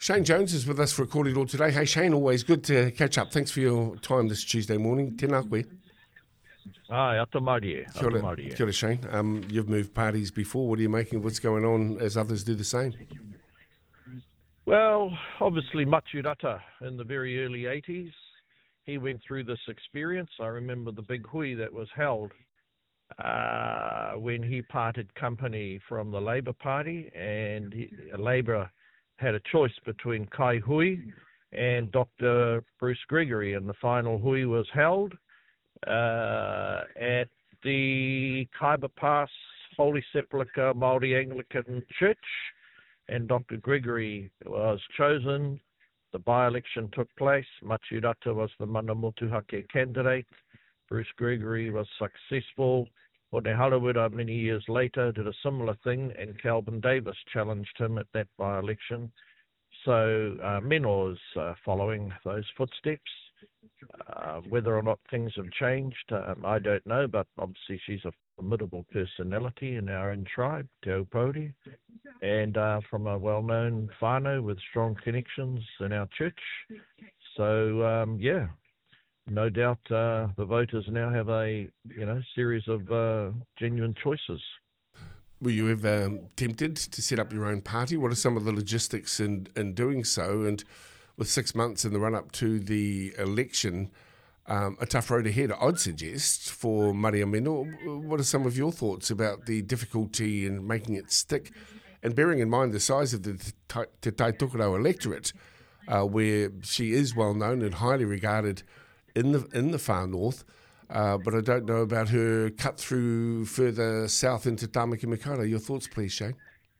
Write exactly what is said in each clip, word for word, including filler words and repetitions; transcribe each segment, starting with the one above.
Shane Jones is with us for a Kōrero today. Hey Shane, always good to catch up. Thanks for your time this Tuesday morning. Tēnā koe. Ai, ata marie, Kia ora, ata marie. kia ora Shane. Um, you've moved parties before. What are you making of what's going on as others do the same? Well, obviously Maturata in the very early eighties, he went through this experience. I remember the big hui that was held uh, when he parted company from the Labour Party, and he, Labour had a choice between Kai Hui and Doctor Bruce Gregory, and the final hui was held uh, at the Kaiba Pass Holy Sepulchre Māori Anglican Church, and Doctor Gregory was chosen. The by-election took place. Maturata was the Mana Motuhake candidate. Bruce Gregory was successful. Hone Harawira, many years later, did a similar thing, and Calvin Davis challenged him at that by-election. So uh, Meno is uh, following those footsteps. Uh, whether or not things have changed, um, I don't know, but obviously she's a formidable personality in our own tribe, Te Aupōuri, and uh, from a well-known whānau with strong connections in our church. So, um, yeah, no doubt uh, the voters now have a you know series of uh, genuine choices. Were you ever um, tempted to set up your own party? What are some of the logistics in, in doing so? And with six months in the run-up to the election, um, a tough road ahead, I'd suggest, for Maria Meno. What are some of your thoughts about the difficulty in making it stick? And bearing in mind the size of the Te Taitokoro electorate, uh, where she is well known and highly regarded in the in the far north, uh, but I don't know about her cut through further south into Tāmaki Makaurau. Your thoughts, please, Shane.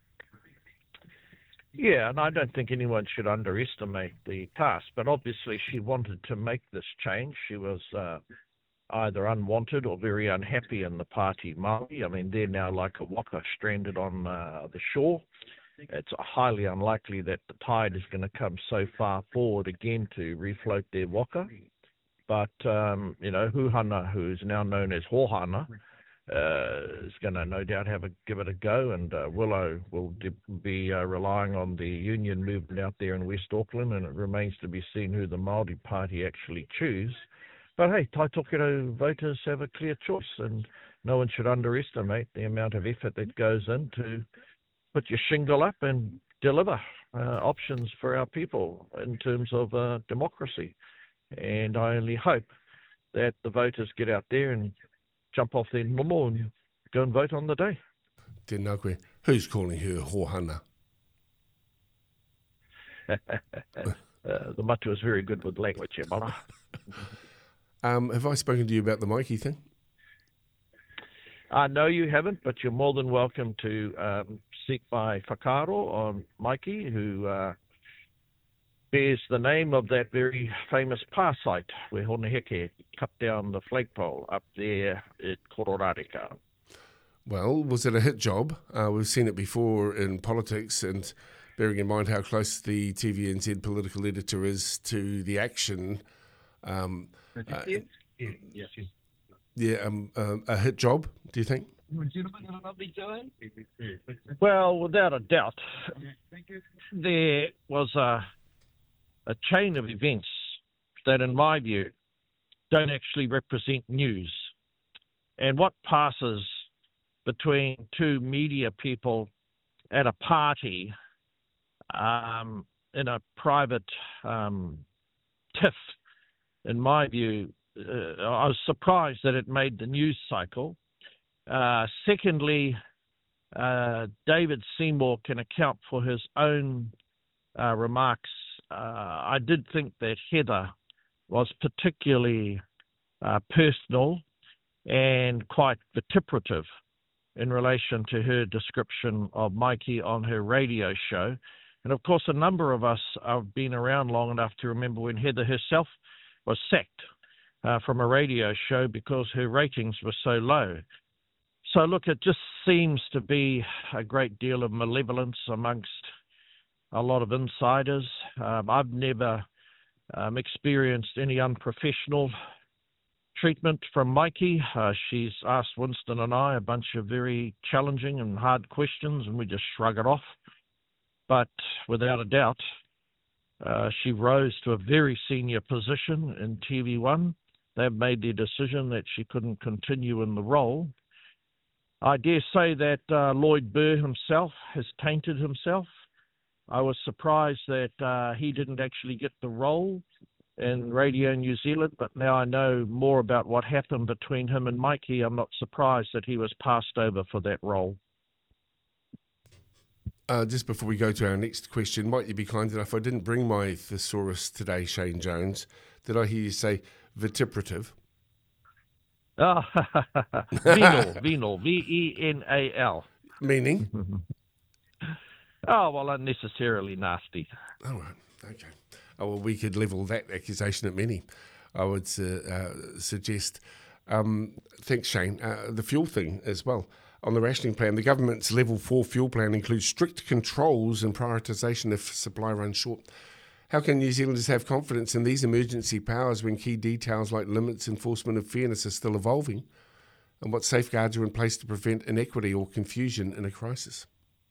Yeah, and I don't think anyone should underestimate the task, but obviously she wanted to make this change. She was uh, either unwanted or very unhappy in the party Māori. I mean, they're now like a waka stranded on uh, the shore. It's highly unlikely that the tide is going to come so far forward again to refloat their waka. But, um, you know, Huhana, who is now known as Hohana, uh, is going to no doubt have a give it a go, and uh, Willow will de- be uh, relying on the union movement out there in West Auckland, and it remains to be seen who the Māori Party actually choose. But hey, Taitokoro voters have a clear choice, and no one should underestimate the amount of effort that goes in to put your shingle up and deliver uh, options for our people in terms of uh, democracy. And I only hope that the voters get out there and jump off their nomo and go and vote on the day. Tēnā koe. Who's calling her Hohana? uh, the matu is very good with language, yeah, mana. Um, have I spoken to you about the Mikey thing? Uh, no, you haven't, but you're more than welcome to um, seek my whakaaro on Mikey, who uh, bears the name of that very famous pā site where Honeheke cut down the flagpole up there at Kororareka. Well, was it a hit job? Uh, we've seen it before in politics, and bearing in mind how close the T V N Z political editor is to the action, um, uh, Yes. yeah, um, um, a hit job, do you think? Well, without a doubt, there was a a chain of events that, in my view, don't actually represent news. And what passes between two media people at a party um, in a private um, tiff, in my view, uh, I was surprised that it made the news cycle. Uh, secondly, uh, David Seymour can account for his own uh, remarks. Uh, I did think that Heather was particularly uh, personal and quite vituperative in relation to her description of Mikey on her radio show. And of course, a number of us have been around long enough to remember when Heather herself was sacked uh, from a radio show because her ratings were so low. So look, it just seems to be a great deal of malevolence amongst a lot of insiders. Um, I've never um, experienced any unprofessional treatment from Mikey. Uh, she's asked Winston and I a bunch of very challenging and hard questions, and we just shrug it off. But without a doubt, Uh, she rose to a very senior position in T V one. They've made their decision that she couldn't continue in the role. I dare say that uh, Lloyd Burr himself has tainted himself. I was surprised that uh, he didn't actually get the role in Radio New Zealand, but now I know more about what happened between him and Mikey. I'm not surprised that he was passed over for that role. Uh, just before we go to our next question, might you be kind enough? I didn't bring my thesaurus today, Shane Jones. Did I hear you say vituperative? Ah, venal, venal, V E N A L. Meaning? Oh, well, unnecessarily nasty. Oh, right. Okay. Oh, well, we could level that accusation at many, I would uh, uh, suggest. Um, thanks, Shane. Uh, the fuel thing as well. On the rationing plan, the government's level four fuel plan includes strict controls and prioritisation if supply runs short. How can New Zealanders have confidence in these emergency powers when key details like limits, enforcement and fairness are still evolving? And what safeguards are in place to prevent inequity or confusion in a crisis?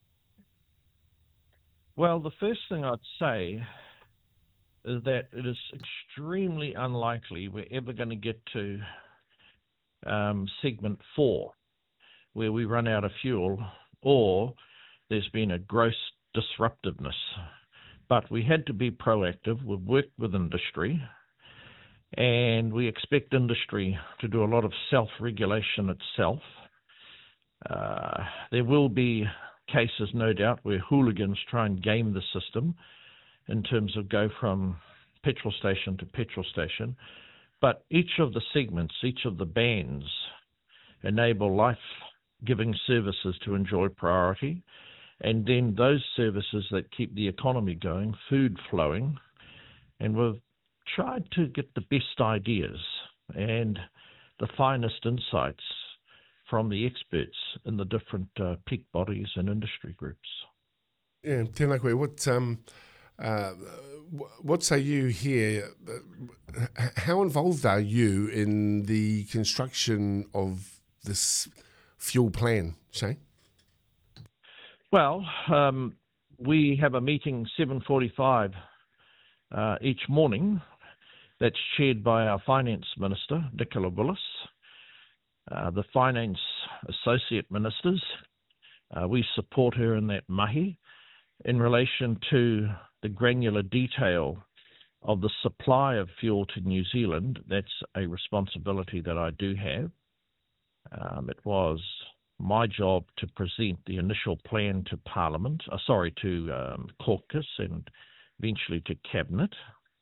Well, the first thing I'd say is that it is extremely unlikely we're ever going to get to um, segment four, where we run out of fuel, or there's been a gross disruptiveness. But we had to be proactive. We've worked with industry, and we expect industry to do a lot of self-regulation itself. Uh, there will be cases, no doubt, where hooligans try and game the system in terms of go from petrol station to petrol station. But each of the segments, each of the bands enable life-giving services to enjoy priority, and then those services that keep the economy going, food flowing. And we've tried to get the best ideas and the finest insights from the experts in the different uh, peak bodies and industry groups. Yeah, Tēnā koe, what, um, uh, what say you here? How involved are you in the construction of this fuel plan, Shane? Well, um, we have a meeting seven forty-five uh, each morning that's chaired by our Finance Minister, Nicola Willis, uh, the Finance Associate Ministers. Uh, we support her in that mahi in relation to the granular detail of the supply of fuel to New Zealand. That's a responsibility that I do have. Um, it was my job to present the initial plan to Parliament, uh, sorry, to um, caucus and eventually to Cabinet.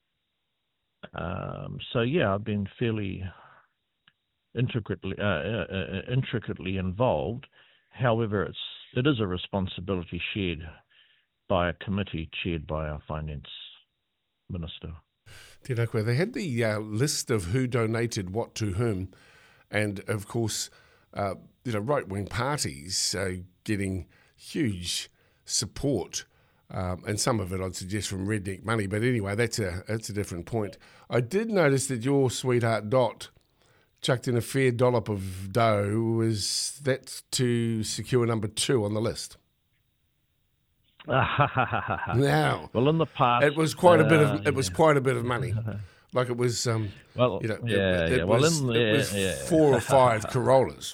Um, so, yeah, I've been fairly intricately, uh, uh, intricately involved. However, it's, it is a responsibility shared by a committee chaired by our Finance Minister. Tēnā koe. They had the uh, list of who donated what to whom, and, of course, Uh, you know, right-wing parties uh, getting huge support, um, and some of it I'd suggest from redneck money. But anyway, that's a that's a different point. I did notice that your sweetheart Dot chucked in a fair dollop of dough. Was that to secure number two on the list? Now, well, in the past, it was quite a bit of uh, it yeah. was quite a bit of money. Like it was, um, well, you know, yeah, it, it yeah. was, well, in, it yeah, was yeah. four or five Corollas.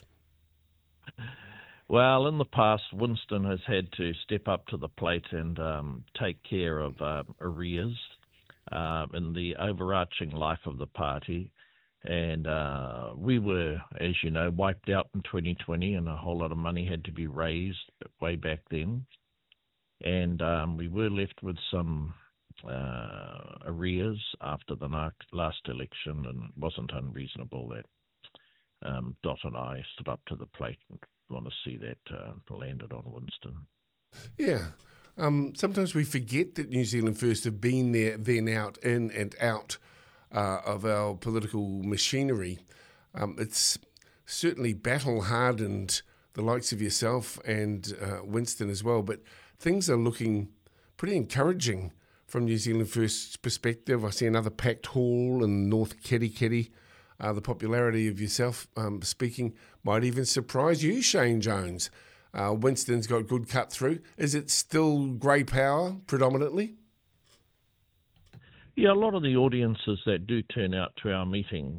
Well, in the past, Winston has had to step up to the plate and um, take care of uh, arrears uh, in the overarching life of the party. And uh, we were, as you know, wiped out in twenty twenty, and a whole lot of money had to be raised way back then. And um, we were left with some uh, arrears after the last election, and it wasn't unreasonable that um, Dot and I stood up to the plate and want to see that uh, landed on Winston. Yeah. Um, sometimes we forget that New Zealand First have been there, then out, in and out uh, of our political machinery. Um, it's certainly battle-hardened the likes of yourself and uh, Winston as well, but things are looking pretty encouraging from New Zealand First's perspective. I see another packed hall in North Kerikeri. Uh, the popularity of yourself um, speaking might even surprise you, Shane Jones. Uh, Winston's got good cut through. Is it still grey power predominantly? Yeah, a lot of the audiences that do turn out to our meetings,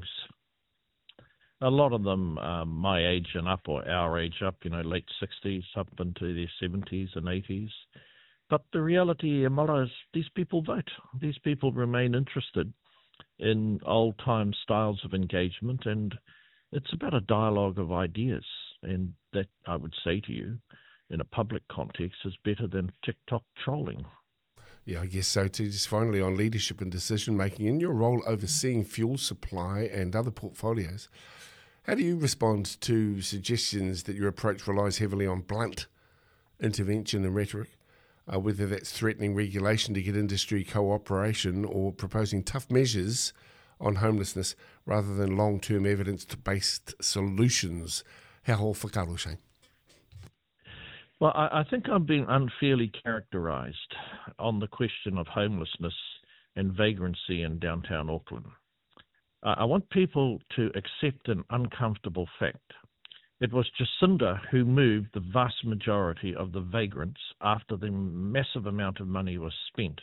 a lot of them um, my age and up, or our age up, you know, late sixties up into their seventies and eighties. But the reality, Mara, is these people vote. These people remain interested in old-time styles of engagement, and it's about a dialogue of ideas. And that, I would say to you, in a public context, is better than TikTok trolling. Yeah, I guess so too. Just finally on leadership and decision making, in your role overseeing fuel supply and other portfolios, how do you respond to suggestions that your approach relies heavily on blunt intervention and rhetoric, uh, whether that's threatening regulation to get industry cooperation or proposing tough measures on homelessness rather than long-term evidence-based solutions? How ho whakaaro, Shane? Well, I, I think I'm being unfairly characterised on the question of homelessness and vagrancy in downtown Auckland. Uh, I want people to accept an uncomfortable fact. It was Jacinda who moved the vast majority of the vagrants after the massive amount of money was spent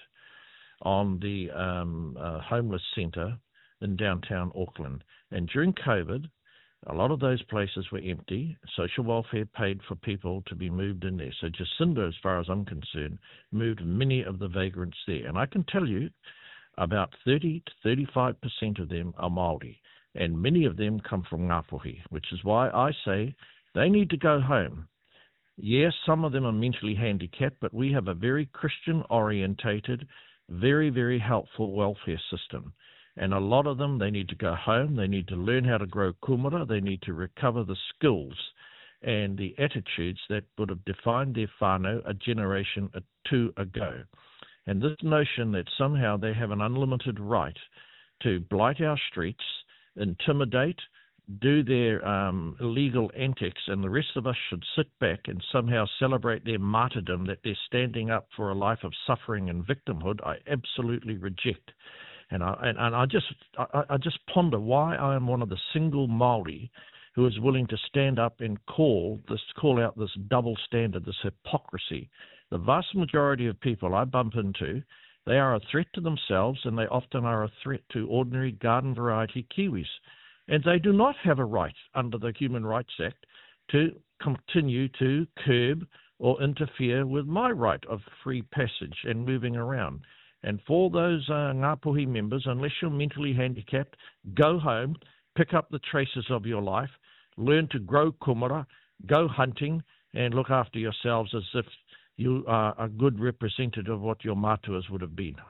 on the um, uh, homeless centre in downtown Auckland. And during COVID, a lot of those places were empty. Social welfare paid for people to be moved in there. So Jacinda, as far as I'm concerned, moved many of the vagrants there. And I can tell you about thirty to thirty-five percent of them are Māori. And many of them come from Ngāpuhi, which is why I say they need to go home. Yes, some of them are mentally handicapped, but we have a very Christian-orientated, very, very helpful welfare system. And a lot of them, they need to go home, they need to learn how to grow kumara, they need to recover the skills and the attitudes that would have defined their whānau a generation or two ago. And this notion that somehow they have an unlimited right to blight our streets, intimidate, do their um, illegal antics, and the rest of us should sit back and somehow celebrate their martyrdom, that they're standing up for a life of suffering and victimhood, I absolutely reject. And I, and, and I just I, I just ponder why I am one of the single Māori who is willing to stand up and call this call out this double standard, this hypocrisy. The vast majority of people I bump into, they are a threat to themselves, and they often are a threat to ordinary garden variety Kiwis. And they do not have a right under the Human Rights Act to continue to curb or interfere with my right of free passage and moving around. And for those uh, Ngāpuhi members, unless you're mentally handicapped, go home, pick up the traces of your life, learn to grow kumara, go hunting, and look after yourselves as if you are a good representative of what your mātuas would have been.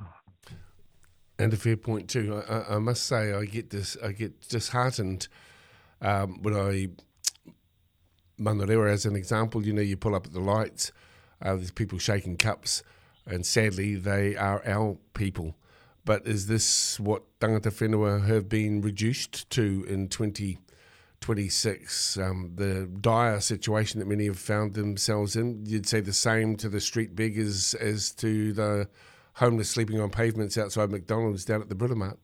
And a fair point too. I, I must say, I get this. I get disheartened um, when I Manarewa, as an example. You know, you pull up at the lights. Uh, there's people shaking cups, and sadly, they are our people. But is this what tangata whenua have been reduced to in twenty twenty-six? Um, the dire situation that many have found themselves in. You'd say the same to the street beggars as to the homeless sleeping on pavements outside McDonald's down at the Britomart.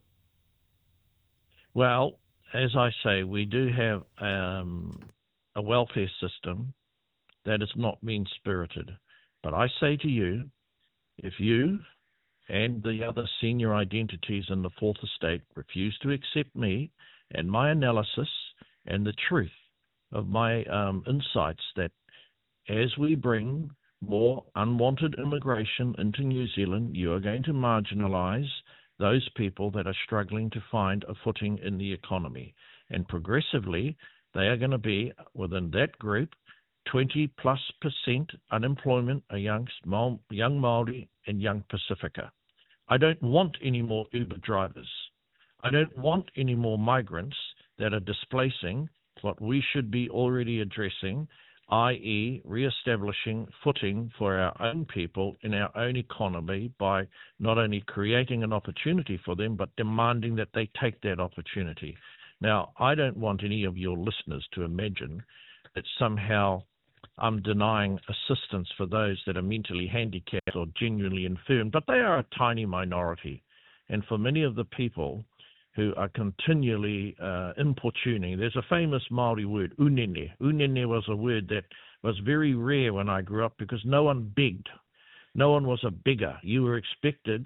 Well, as I say, we do have um, a welfare system that is not mean-spirited. But I say to you, if you and the other senior identities in the Fourth Estate refuse to accept me and my analysis and the truth of my um, insights, that as we bring more unwanted immigration into New Zealand, you are going to marginalise those people that are struggling to find a footing in the economy. And progressively, they are going to be, within that group, twenty plus percent unemployment amongst young Māori and young Pacifica. I don't want any more Uber drivers. I don't want any more migrants that are displacing what we should be already addressing, that is re-establishing footing for our own people in our own economy by not only creating an opportunity for them, but demanding that they take that opportunity. Now, I don't want any of your listeners to imagine that somehow I'm denying assistance for those that are mentally handicapped or genuinely infirm, but they are a tiny minority. And for many of the people who are continually uh, importuning. There's a famous Māori word, unene. Unene was a word that was very rare when I grew up because no one begged. No one was a beggar. You were expected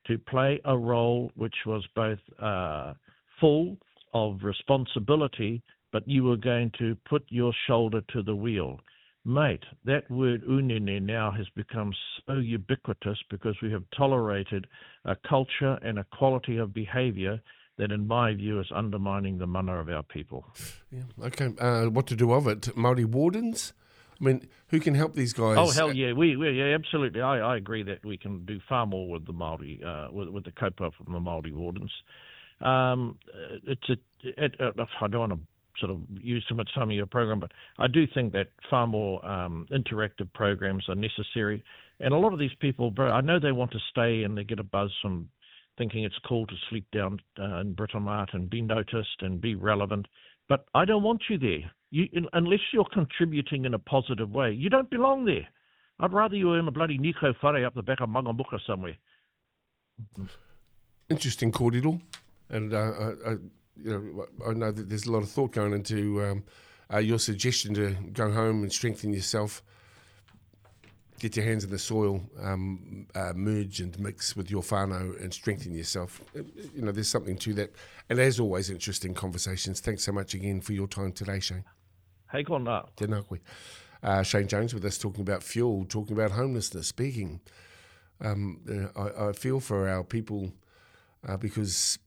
to play a role which was both uh, full of responsibility, but you were going to put your shoulder to the wheel. Mate, that word unene now has become so ubiquitous because we have tolerated a culture and a quality of behaviour that, in my view, is undermining the mana of our people. Yeah, okay, uh, what to do of it? Māori wardens? I mean, who can help these guys? Oh, hell yeah, we, we yeah, absolutely. I, I agree that we can do far more with the Māori, uh, with, with the kaupapa from the Māori wardens. Um, it's a, it, it, I don't want to sort of use too much time of your program, but I do think that far more um, interactive programs are necessary. And a lot of these people, bro, I know they want to stay and they get a buzz from thinking it's cool to sleep down uh, in Britomart and be noticed and be relevant. But I don't want you there. You, unless you're contributing in a positive way, you don't belong there. I'd rather you were in a bloody Nico whare up the back of Mangamuka somewhere. Interesting, Kōrero. And uh, I, I, you know, I know that there's a lot of thought going into um, uh, your suggestion to go home and strengthen yourself, get your hands in the soil, um, uh, merge and mix with your whānau and strengthen yourself. You know, there's something to that. And as always, interesting conversations. Thanks so much again for your time today, Shane. Hei kona. Tēnā koe. Uh, Shane Jones with us talking about fuel, talking about homelessness, speaking. Um, uh, I, I feel for our people uh, because